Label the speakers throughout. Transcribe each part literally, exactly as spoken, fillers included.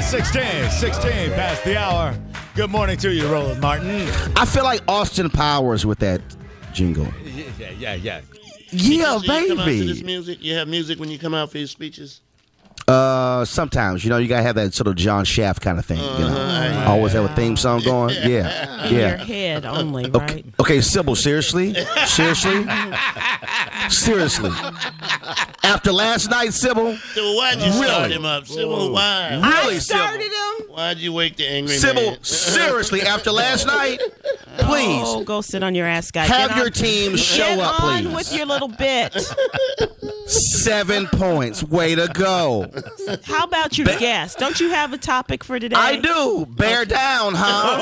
Speaker 1: sixteen, sixteen past the hour. Good morning to you, Roland Martin.
Speaker 2: I feel like Austin Powers with that jingle.
Speaker 1: Yeah, yeah, yeah.
Speaker 2: Yeah,
Speaker 3: Speeches, do you come out to this
Speaker 2: baby.
Speaker 3: music? You have music when you come out for your speeches?
Speaker 2: Uh, sometimes, you know, you gotta have that sort of John Shaft kind of thing. You know,
Speaker 3: Uh-huh.
Speaker 2: always have a theme song going. Yeah,
Speaker 4: In your
Speaker 2: yeah.
Speaker 4: head only,
Speaker 2: Okay,
Speaker 4: right?
Speaker 2: okay, Sybil, seriously? Seriously? Seriously? After last night, Sybil?
Speaker 3: So why'd you start
Speaker 2: Really?
Speaker 3: him up? Sybil, why?
Speaker 2: Really,
Speaker 4: I started
Speaker 2: Sybil?
Speaker 4: him.
Speaker 3: Why'd you wake the angry
Speaker 2: Sybil,
Speaker 3: man?
Speaker 2: seriously, after last night, please,
Speaker 4: Oh, go sit on your ass, guy.
Speaker 2: have
Speaker 4: Get
Speaker 2: your
Speaker 4: on,
Speaker 2: team show
Speaker 4: Get
Speaker 2: up,
Speaker 4: on
Speaker 2: please.
Speaker 4: with your little bit.
Speaker 2: Seven points. Way to go.
Speaker 4: How about your guest? Don't you have a topic for today?
Speaker 2: I do. Bear down,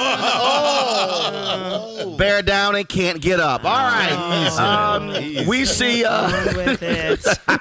Speaker 2: huh? Bear down and can't get up. All right. Um, we see. Uh,
Speaker 4: On with it.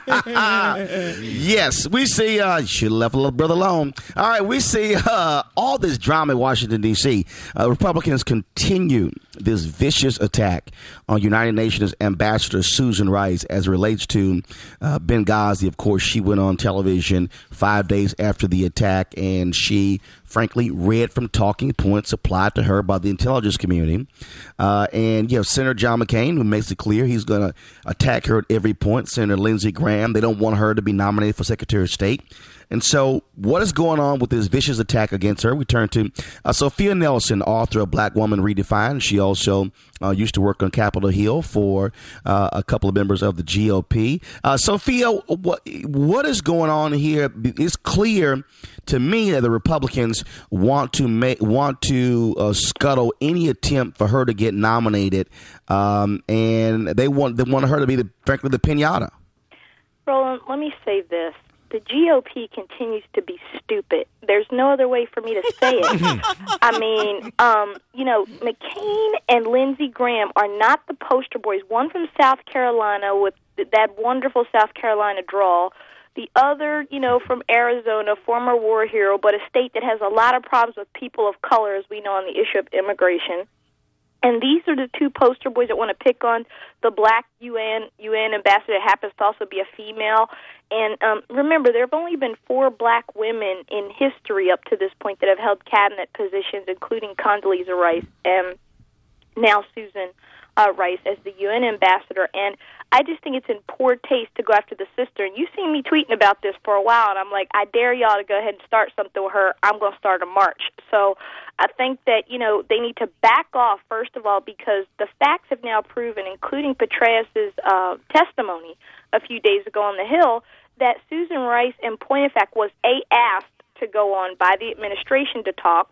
Speaker 2: yes, we see. Uh, you should have left a little brother alone. All right, we see uh, all this drama in Washington, D C. Uh, Republicans continue this vicious attack on United Nations Ambassador Susan Rice as it relates to uh, Benghazi. Of course, she went on television five days after the attack, and she, frankly, read from talking points supplied to her by the intelligence community. Uh, and you have Senator John McCain, who makes it clear he's going to attack her at every point. Senator Lindsey Graham, they don't want her to be nominated for Secretary of State. And so what is going on with this vicious attack against her? We turn to uh, Sophia Nelson, author of Black Woman Redefined. She also uh, used to work on Capitol Hill for uh, a couple of members of the G O P. Uh, Sophia, what what is going on here? It's clear to me that the Republicans want to make want to uh, scuttle any attempt for her to get nominated, um, and they want they want her to be the frankly the pinata.
Speaker 5: Roland, let me say this. The G O P continues to be stupid. There's no other way for me to say it. I mean, um, you know, McCain and Lindsey Graham are not the poster boys. One from South Carolina with that wonderful South Carolina drawl. The other, you know, from Arizona, former war hero, but a state that has a lot of problems with people of color, as we know, on the issue of immigration. And these are the two poster boys that want to pick on the black U N U N ambassador that happens to also be a female. And um, remember, there have only been four black women in history up to this point that have held cabinet positions, including Condoleezza Rice and now Susan uh, Rice as the U N ambassador. And I just think it's in poor taste to go after the sister. And you've seen me tweeting about this for a while, and I'm like, I dare y'all to go ahead and start something with her. I'm going to start a march. So I think that, you know, they need to back off, first of all, because the facts have now proven, including Petraeus' uh, testimony a few days ago on the Hill, that Susan Rice, in point of fact, was A, asked to go on by the administration to talk.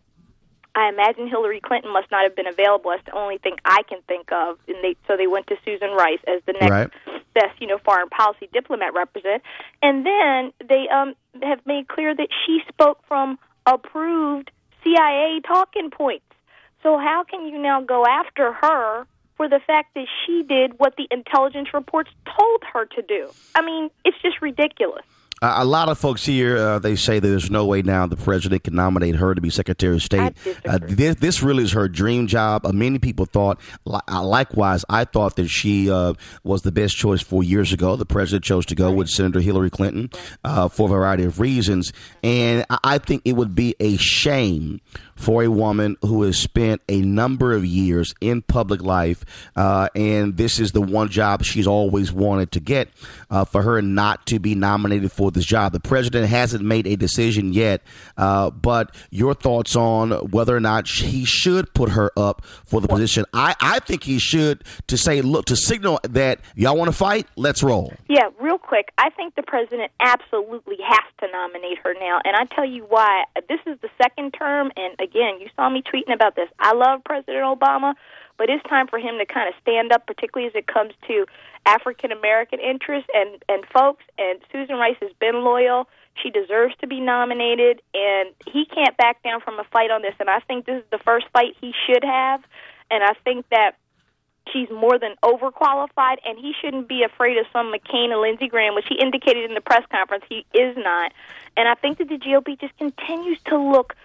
Speaker 5: I imagine Hillary Clinton must not have been available. That's the only thing I can think of. And they, so they went to Susan Rice as the next
Speaker 2: Right.
Speaker 5: best, you know, foreign policy diplomat represent. And then they um, have made clear that she spoke from approved C I A talking points. So how can you now go after her for the fact that she did what the intelligence reports told her to do? I mean, it's just ridiculous.
Speaker 2: Uh, a lot of folks here, uh, they say that there's no way now the president can nominate her to be Secretary of State. Uh, this, this really is her dream job. Uh, many people thought, li- uh, likewise, I thought that she uh, was the best choice four years ago. The president chose to go with Senator Hillary Clinton uh, for a variety of reasons. And I, I think it would be a shame for a woman who has spent a number of years in public life, uh, and this is the one job she's always wanted to get, uh, for her not to be nominated for this job. The president hasn't made a decision yet, uh, but your thoughts on whether or not he should put her up for the position? I, I think he should, to say, look, to signal that y'all want to fight, let's roll.
Speaker 5: Yeah, real quick, I think the president absolutely has to nominate her now, and I tell you why. This is the second term, and again, you saw me tweeting about this. I love President Obama, but it's time for him to kind of stand up, particularly as it comes to African-American interests and, and folks, and Susan Rice has been loyal. She deserves to be nominated, and he can't back down from a fight on this, and I think this is the first fight he should have, and I think that she's more than overqualified, and he shouldn't be afraid of some McCain and Lindsey Graham, which he indicated in the press conference he is not. And I think that the G O P just continues to look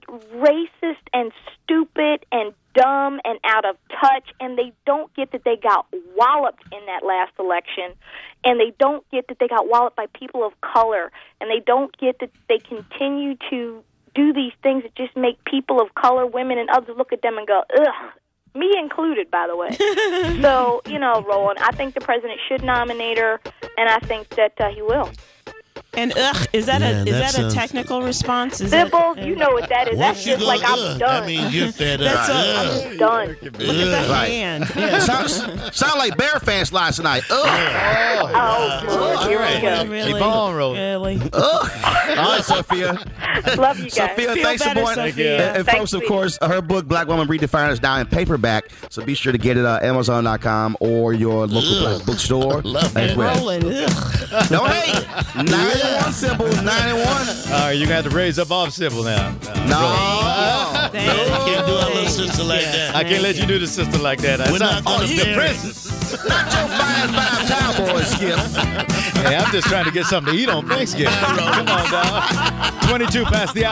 Speaker 5: racist and stupid and dumb and out of touch, and they don't get that they got walloped in that last election, and they don't get that they got walloped by people of color, and they don't get that they continue to do these things that just make people of color, women, and others look at them and go, ugh. Me included, by the way. So, you know, Roland, I think the president should nominate her, and I think that uh, he will.
Speaker 4: And ugh, is that
Speaker 3: Yeah,
Speaker 4: a is
Speaker 3: that
Speaker 4: that
Speaker 3: sounds-
Speaker 4: a technical response? Is
Speaker 5: Sybil,
Speaker 4: that,
Speaker 5: you know what that is. That's
Speaker 3: Once you
Speaker 5: just
Speaker 3: go,
Speaker 5: like I'm
Speaker 3: ugh,
Speaker 5: done.
Speaker 3: that means you're fed up.
Speaker 4: That's a-
Speaker 3: Ugh.
Speaker 5: I'm done.
Speaker 4: Look at that
Speaker 2: Right.
Speaker 4: hand. Yeah.
Speaker 2: Sound, sound like Bear fans last night. Ugh.
Speaker 5: Oh, Lord, here we go.
Speaker 4: Really?
Speaker 1: Keep on rolling.
Speaker 4: Really?
Speaker 2: All right, Sophia.
Speaker 5: Love you guys.
Speaker 2: Sophia,
Speaker 4: Feel
Speaker 2: thanks for
Speaker 4: better,
Speaker 2: more.
Speaker 4: Sophia.
Speaker 2: And, and
Speaker 5: Thanks,
Speaker 2: folks, of
Speaker 5: sweetie.
Speaker 2: course, her book, Black Woman Redefined, is now in paperback. So be sure to get it at Amazon dot com or your local
Speaker 3: Ugh.
Speaker 2: black bookstore
Speaker 3: Love
Speaker 2: as
Speaker 3: it.
Speaker 2: well.
Speaker 4: Rolling. Ugh.
Speaker 2: Don't hate. ninety-one Sybil, ninety-one.
Speaker 1: All right, you're going to have to raise up off Sybil now. Uh,
Speaker 2: No.
Speaker 4: Thank
Speaker 3: You can't do our
Speaker 4: you.
Speaker 3: little sister like
Speaker 4: Yeah.
Speaker 3: that.
Speaker 1: I can't let you do the sister like that.
Speaker 3: We're not
Speaker 1: oh,
Speaker 3: gonna
Speaker 1: you the
Speaker 3: bear it.
Speaker 1: princess.
Speaker 2: Not your five five cowboy, Skip.
Speaker 1: Hey, I'm just trying to get something to eat on Thanksgiving. Come on, dog. twenty-two past the hour.